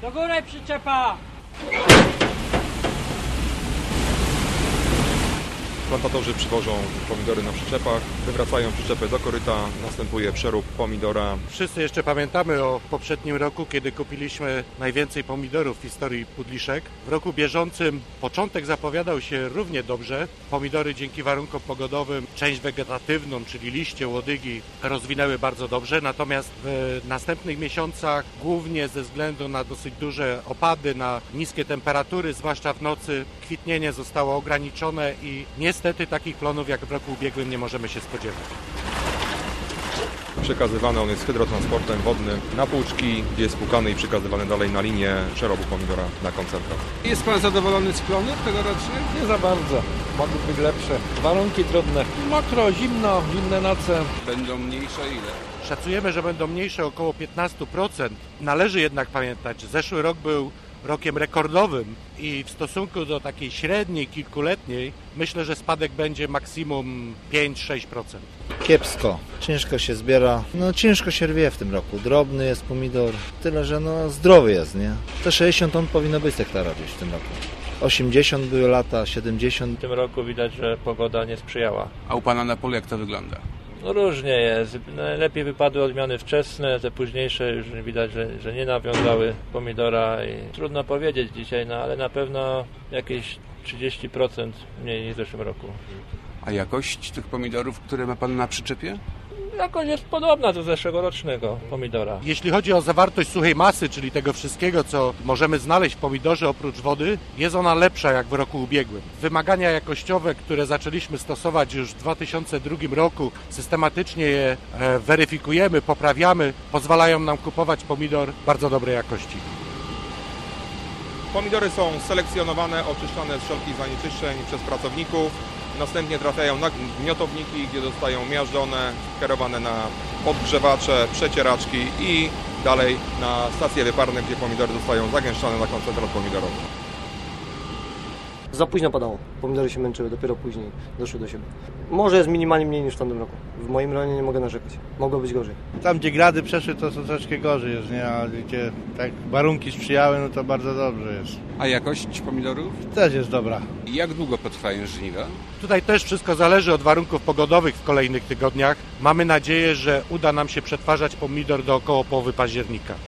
Do góry przyczepa! Plantatorzy przywożą pomidory na przyczepach, wywracają przyczepę do koryta, następuje przerób pomidora. Wszyscy jeszcze pamiętamy o poprzednim roku, kiedy kupiliśmy najwięcej pomidorów w historii Pudliszek. W roku bieżącym początek zapowiadał się równie dobrze. Pomidory dzięki warunkom pogodowym, część wegetatywną, czyli liście, łodygi, rozwinęły bardzo dobrze. Natomiast w następnych miesiącach, głównie ze względu na dosyć duże opady, na niskie temperatury, zwłaszcza w nocy, kwitnienie zostało ograniczone i niestety takich plonów jak w roku ubiegłym nie możemy się spodziewać. Przekazywany on jest hydrotransportem wodnym na Płuczki, gdzie jest płukany i przekazywany dalej na linię przerobu pomidora na koncentrat. Jest pan zadowolony z plonów tegorocznych? Nie za bardzo. Mogły być lepsze. Warunki trudne. Mokro, zimno, zimne noce. Będą mniejsze ile? Szacujemy, że będą mniejsze około 15%. Należy jednak pamiętać, że zeszły rok był rokiem rekordowym i w stosunku do takiej średniej, kilkuletniej, myślę, że spadek będzie maksimum 5-6%. Kiepsko. Ciężko się zbiera. Ciężko się rwie w tym roku. Drobny jest pomidor. Tyle, że zdrowy jest, nie? Te 60 ton powinno być z hektara gdzieś w tym roku. 80 były lata, 70. W tym roku widać, że pogoda nie sprzyjała. A u pana na polu jak to wygląda? Różnie jest. Lepiej wypadły odmiany wczesne, te późniejsze już widać, że nie nawiązały pomidora i trudno powiedzieć dzisiaj, ale na pewno jakieś 30% mniej niż w zeszłym roku. A jakość tych pomidorów, które ma pan na przyczepie? Jakoś jest podobna do zeszłorocznego pomidora. Jeśli chodzi o zawartość suchej masy, czyli tego wszystkiego, co możemy znaleźć w pomidorze oprócz wody, jest ona lepsza jak w roku ubiegłym. Wymagania jakościowe, które zaczęliśmy stosować już w 2002 roku, systematycznie je weryfikujemy, poprawiamy, pozwalają nam kupować pomidor bardzo dobrej jakości. Pomidory są selekcjonowane, oczyszczane z wszelkich zanieczyszczeń przez pracowników. Następnie trafiają na gniotowniki, gdzie zostają miażdżone, kierowane na podgrzewacze, przecieraczki i dalej na stacje wyparne, gdzie pomidory zostają zagęszczone na koncentrat pomidorowy. Za późno padało. Pomidory się męczyły, dopiero później doszły do siebie. Może jest minimalnie mniej niż w tamtym roku. W moim rejonie nie mogę narzekać. Mogło być gorzej. Tam, gdzie grady przeszły, to troszeczkę gorzej jest, nie? A gdzie tak warunki sprzyjały, to bardzo dobrze jest. A jakość pomidorów? Też jest dobra. I jak długo potrwają żniwa? Tutaj też wszystko zależy od warunków pogodowych w kolejnych tygodniach. Mamy nadzieję, że uda nam się przetwarzać pomidor do około połowy października.